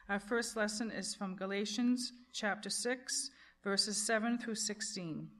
Our first lesson is from Galatians chapter 6, verses 7 through 16.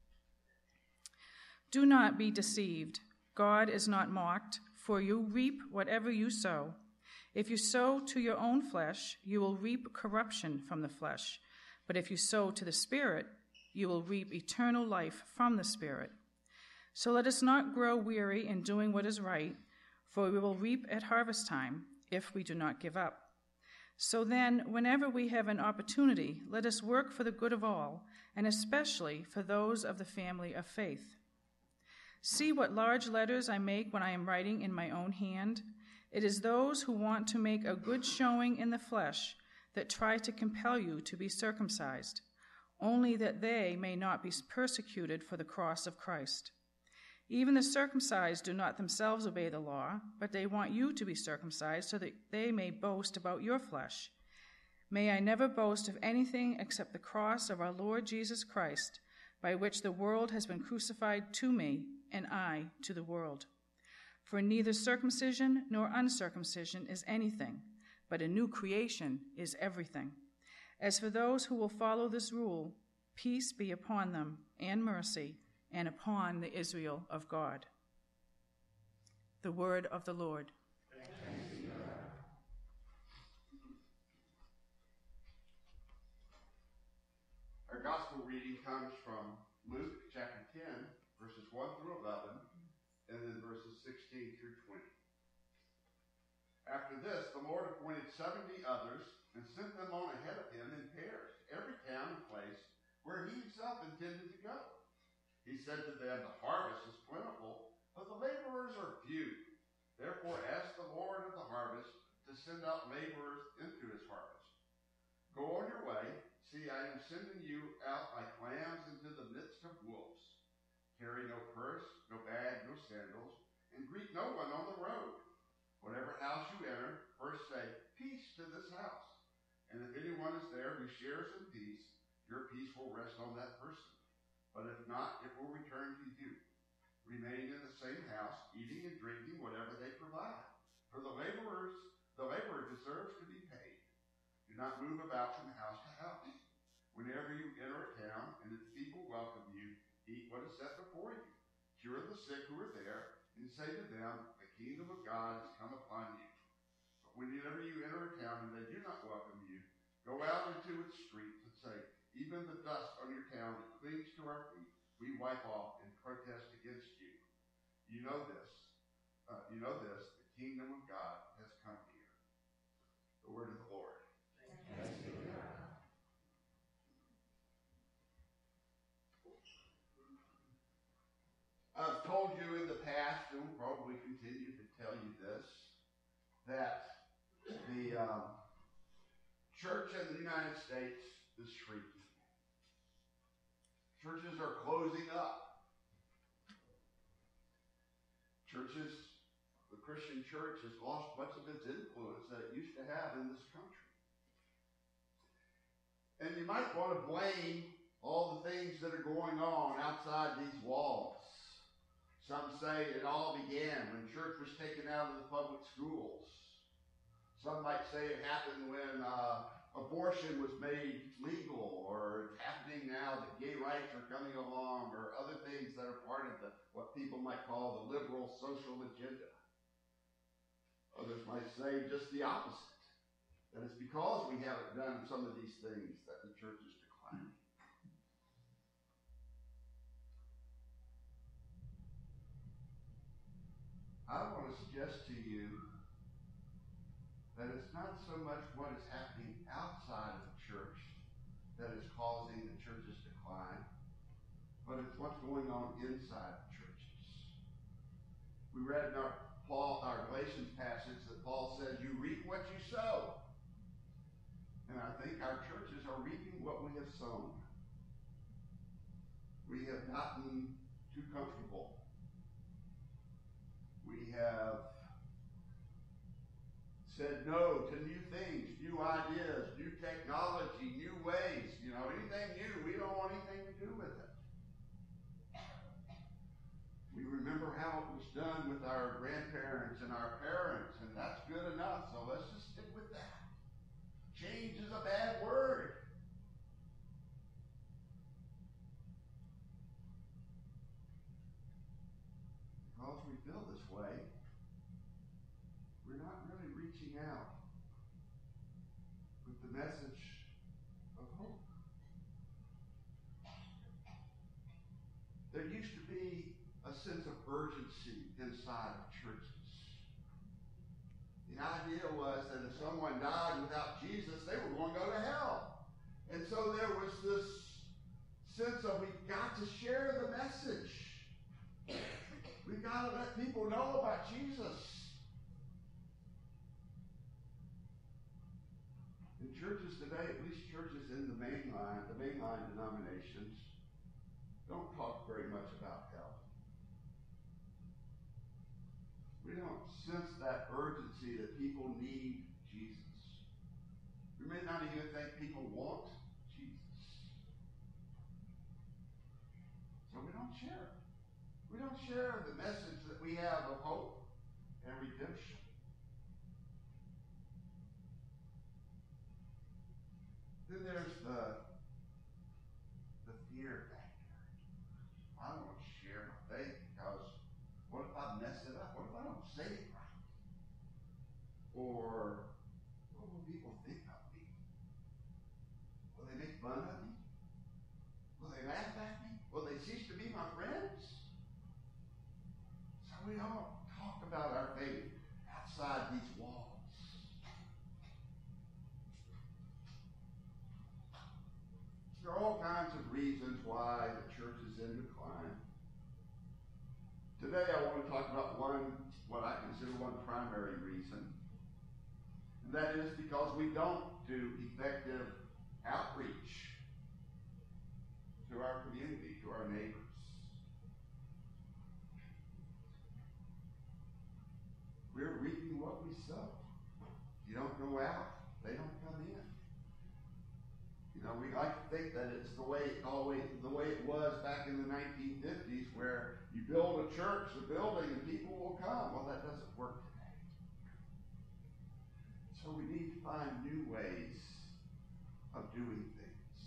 Do not be deceived. God is not mocked, for you reap whatever you sow. If you sow to your own flesh, you will reap corruption from the flesh. But if you sow to the Spirit, you will reap eternal life from the Spirit. So let us not grow weary in doing what is right, for we will reap at harvest time if we do not give up. So then, whenever we have an opportunity, let us work for the good of all, and especially for those of the family of faith. See what large letters I make when I am writing in my own hand. It is those who want to make a good showing in the flesh that try to compel you to be circumcised, only that they may not be persecuted for the cross of Christ. Even the circumcised do not themselves obey the law, but they want you to be circumcised so that they may boast about your flesh. May I never boast of anything except the cross of our Lord Jesus Christ, by which the world has been crucified to me, and I to the world. For neither circumcision nor uncircumcision is anything, but a new creation is everything. As for those who will follow this rule, peace be upon them, and mercy, and upon the Israel of God. The word of the Lord. Our gospel reading comes from Luke chapter 10, verses 1 through 11, and then verses 16 through 20. After this, the Lord appointed 70 others and sent them on ahead of him in pairs to every town and place where he himself intended to go. He said to them, the harvest is plentiful, but the laborers are few. Therefore ask the Lord of the harvest to send out laborers into his harvest. Go on your way. See, I am sending you out like lambs into the midst of wolves. Carry no purse, no bag, no sandals, and greet no one on the road. Whatever house you enter, first say, peace to this house. And if anyone is there who shares in peace, your peace will rest on that person. But if not, it will return to you. Remain in the same house, eating and drinking whatever they provide. For the laborer deserves to be paid. Do not move about from house to house. Whenever you enter a town and its people welcome you, eat what is set before you. Cure the sick who are there, and say to them, the kingdom of God has come upon you. But whenever you enter a town and they do not welcome you, go out into its streets and say, even the dust on your town that clings to our feet, we wipe off and protest against you. You know this, the kingdom of God has come here. The word of the Lord. Thanks be to God. I've told you in the past, and will probably continue to tell you this, that the church in the United States is shrinking. Churches are closing up. The Christian church has lost much of its influence that it used to have in this country. And you might want to blame all the things that are going on outside these walls. Some say it all began when church was taken out of the public schools. Some might say it happened when abortion was made legal, or it's happening now that gay rights are coming along, or other things that are part of what people might call the liberal social agenda. Others might say just the opposite, that it's because we haven't done some of these things that the church is declining. I want to suggest to you that it's not so much what is happening outside of the church that is causing the church's decline, but it's what's going on inside the churches. We read in our Galatians passage that Paul said, you reap what you sow. And I think our churches are reaping what we have sown. We have gotten too comfortable. We have said no to new things, new ideas, new technology, new ways. Anything new, we don't want anything to do with it. We remember how it was done with our grandparents and our parents, and that's good enough, so let's just stick with that. feel this way, we're not really reaching out with the message of hope. There used to be a sense of urgency inside of churches. The idea was that if someone died without Jesus, they were going to go to hell. And so there was this sense of we've got to share the message. We've got to let people know about Jesus. In churches today, at least churches in the mainline denominations, don't talk very much about hell. We don't sense that urgency that people need Jesus. We may not even think people want Jesus. So we don't share it. We don't share the message that we have of hope and redemption. Then there's the fear factor. I don't want to share my faith because what if I mess it up? What if I don't say it right? Or what will people think of me? Will they make fun of me? Will they laugh at me? Will they cease to be my friends? So we don't talk about our faith outside these walls. There are all kinds of reasons why the church is in decline. Today I want to talk about what I consider one primary reason. And that is because we don't do effective outreach to our community, to our neighbors. We're reaping what we sow. You don't go out, they don't come in. You know, we like to think that it's the way it was back in the 1950s, where you build a church, a building, and people will come. Well, that doesn't work today. So we need to find new ways of doing things.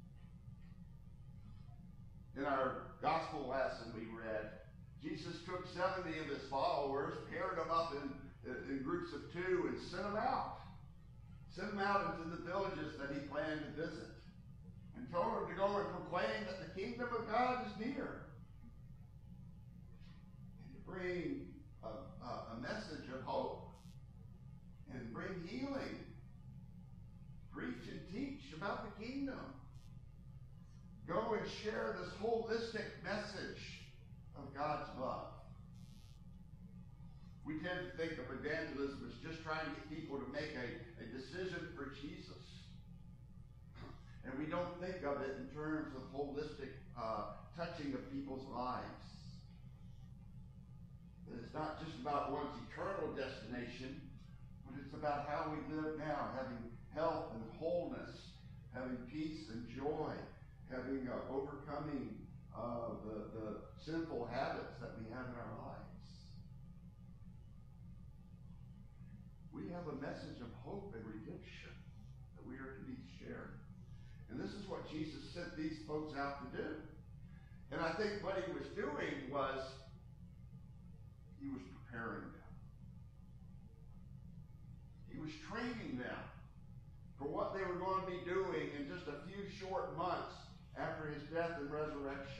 In our gospel lesson we read, Jesus took 70 of his followers, paired them up in groups of 2, and sent them out. Sent them out into the villages that he planned to visit. And told them to go and proclaim that the kingdom of God is near. And to bring a message of hope. And bring healing. Preach and teach about the kingdom. Go and share this holistic message of God's love. We tend to think of evangelism as just trying to get people to make a decision for Jesus. And we don't think of it in terms of holistic touching of people's lives. It's not just about one's eternal destination, but it's about how we live now, having health and wholeness, having peace and joy, having overcoming the sinful habits that we have in our lives. We have a message of hope and redemption that we are to be shared. And this is what Jesus sent these folks out to do. And I think what he was doing was he was preparing them. He was training them for what they were going to be doing in just a few short months after his death and resurrection.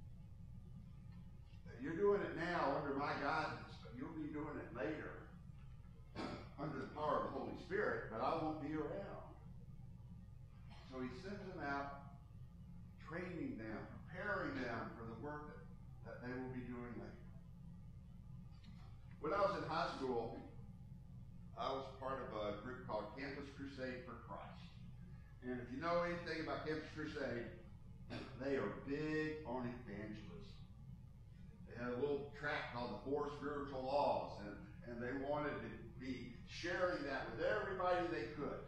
You're doing it now under my guidance, but you'll be doing it later under the power of the Holy Spirit, but I won't be around. So he sent them out, training them, preparing them for the work that they will be doing later. When I was in high school, I was part of a group called Campus Crusade for Christ. And if you know anything about Campus Crusade, they are big on evangelism. They had a little tract called the 4 Spiritual Laws, and they wanted to be sharing that with everybody they could.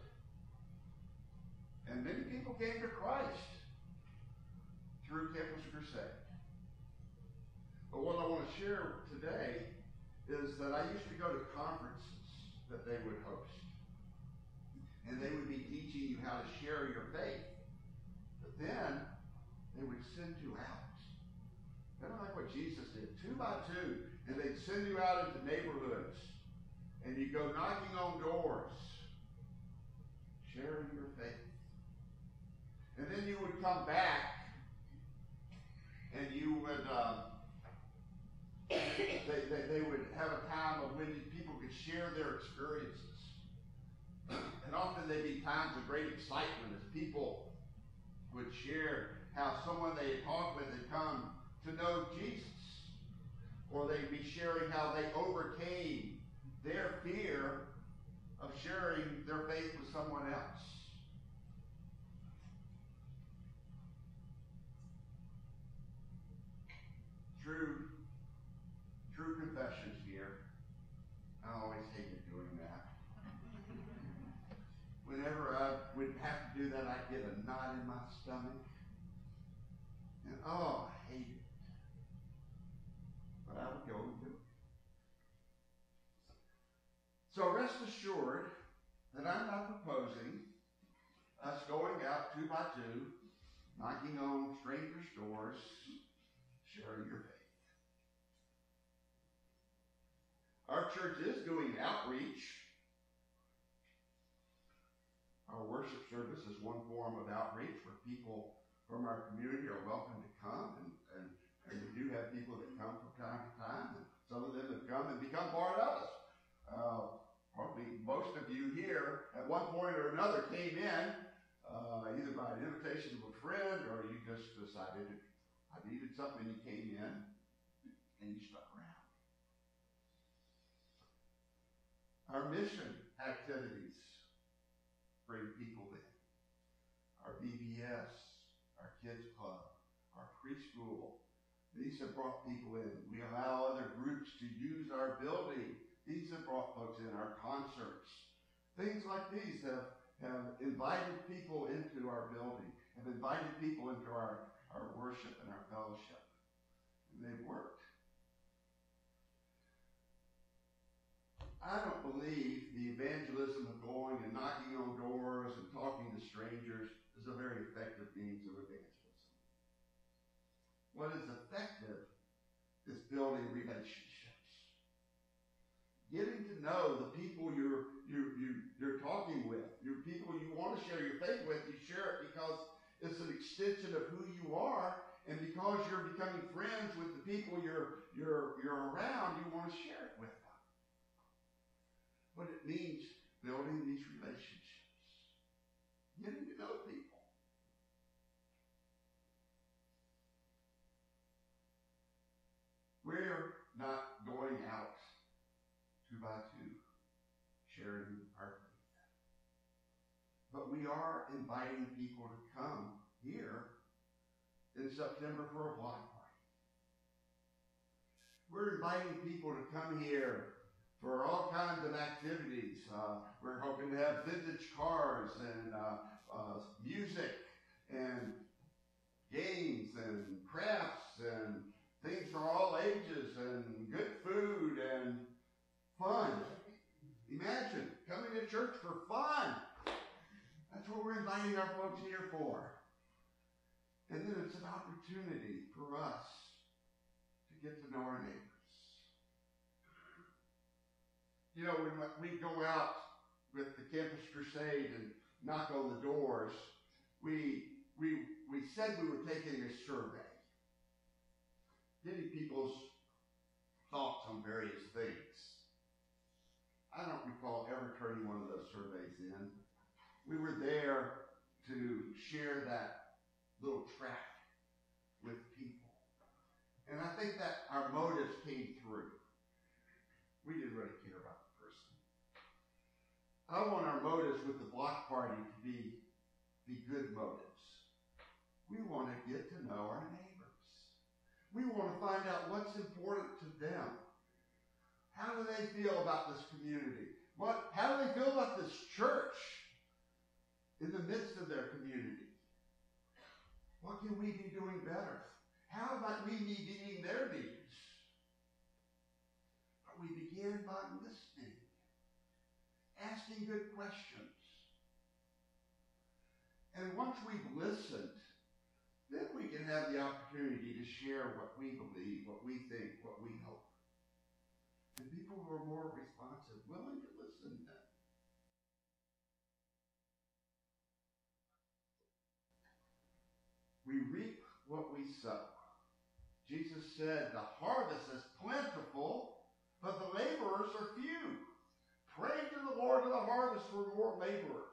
And many people came to Christ through Campus Crusade. But what I want to share today is that I used to go to conferences that they would host. And they would be teaching you how to share your faith. But then they would send you out. Kind of like what Jesus did. 2 by 2, And they'd send you out into neighborhoods. And you go knocking on doors, sharing your faith. And then you would come back and you would, they would have a time of when people could share their experiences. And often they'd be times of great excitement as people would share how someone they had talked with had come to know Jesus. Or they'd be sharing how they overcame their fear of sharing their faith with someone else. True confessions here. I always hated doing that. Whenever I would have to do that, I'd get a knot in my stomach. And I hated it. But I would go and do it. So rest assured that I'm not proposing us going out 2 by 2, knocking on strangers' doors, sharing your faith. Our church is doing outreach. Our worship service is one form of outreach where people from our community are welcome to come, and we do have people that come from time to time, and some of them have come and become part of us. Probably most of you here at one point or another came in, either by an invitation of a friend or you just decided I needed something, you came in and you stuck around. Our mission activities bring people in. Our VBS, our kids club, our preschool, these have brought people in. We allow other groups to use our building. These have brought folks in. Our concerts. Things like these have invited people into our building, have invited people into our worship and our fellowship. And they've worked. I don't believe the evangelism of going and knocking on doors and talking to strangers is a very effective means of evangelism. What is effective is building relationships. Getting to know the people you're talking with, your people you want to share your faith with. You share it because it's an extension of who you are, and because you're becoming friends with the people you're around, you want to share it with them. But it means building these relationships, getting to know people. We're not going out 2 by 2, sharing our faith. But we are inviting people to come here in September for a block party. We're inviting people to come here for all kinds of activities. We're hoping to have vintage cars and music and games and crafts and things for all ages and good food and fun. Imagine coming to church for fun. That's what we're inviting our folks here for. And then it's an opportunity for us to get to know our neighbors. You know, when we go out with the Campus Crusade and knock on the doors, we said we were taking a survey, getting people's thoughts on various things. I don't recall ever turning one of those surveys in. We were there to share that little tract with people. And I think that our motives came through. We didn't really care about the person. I want our motives with the block party to be good motives. We want to get to know our neighbors. We want to find out what's important to them. How do they feel about this community? How do they feel about this church in the midst of their community? What can we be doing better? How might we be meeting their needs? But we begin by listening, asking good questions. And once we've listened, then we can have the opportunity to share what we believe, what we think, what we hope. And people who are more responsive, willing to listen to them. We reap what we sow. Jesus said, the harvest is plentiful, but the laborers are few. Pray to the Lord of the harvest for more laborers.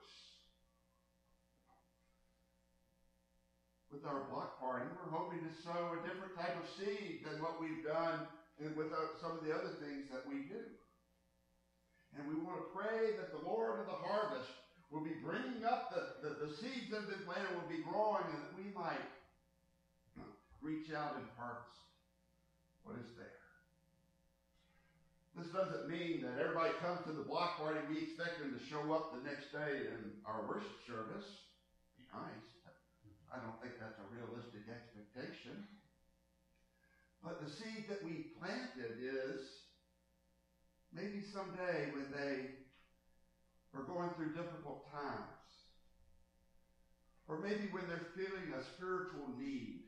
With our block party, we're hoping to sow a different type of seed than what we've done with some of the other things that we do. And we want to pray that the Lord of the harvest will be bringing up the seeds that have been planted, will be growing, and that we might reach out and harvest what is there. This doesn't mean that everybody comes to the block party, we expect them to show up the next day in our worship service. Be nice. I don't think that's a realistic expectation. But the seed that we planted is maybe someday when they are going through difficult times, or maybe when they're feeling a spiritual need,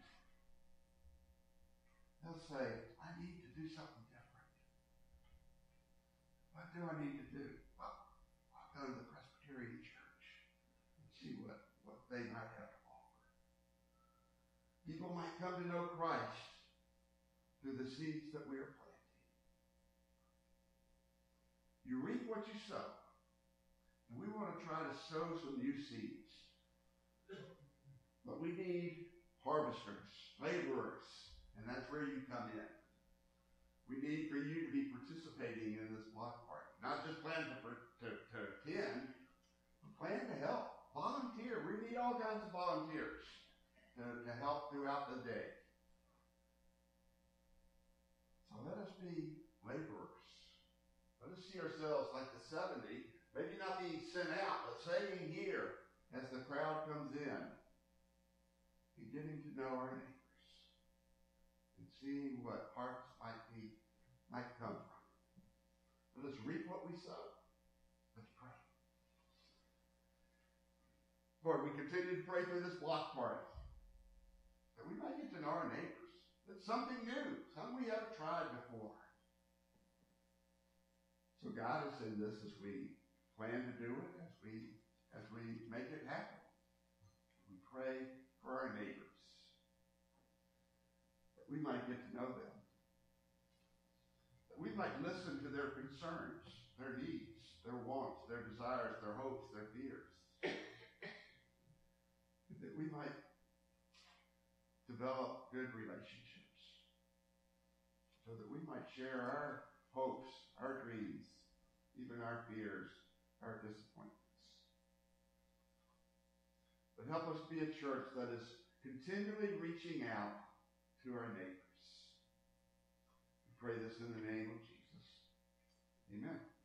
they'll say, I need to do something different. What do I need to do? Well, I'll go to the Presbyterian Church and see what they might have to offer. People might come to know Christ through the seeds that we are planting. You reap what you sow. And we want to try to sow some new seeds. But we need harvesters, laborers, and that's where you come in. We need for you to be participating in this block party. Not just plan to attend, but plan to help. Volunteer. We need all kinds of volunteers to help throughout the day. So let us be laborers. Let us see ourselves like the 70, maybe not being sent out, but staying here as the crowd comes in and getting to know our neighbors and seeing what harvest might come from. Let us reap what we sow. Let's pray. Lord, we continue to pray through this block party that we might get to know our neighbors. It's something new, something we haven't tried before. So guide us in this as we plan to do it, as we make it happen. We pray for our neighbors, that we might get to know them, that we might listen to their concerns, their needs, their wants, their desires, their hopes, their fears, that we might develop good relationships, so that we might share our hopes, our dreams, even our fears, our disappointments. But help us be a church that is continually reaching out to our neighbors. We pray this in the name of Jesus. Amen.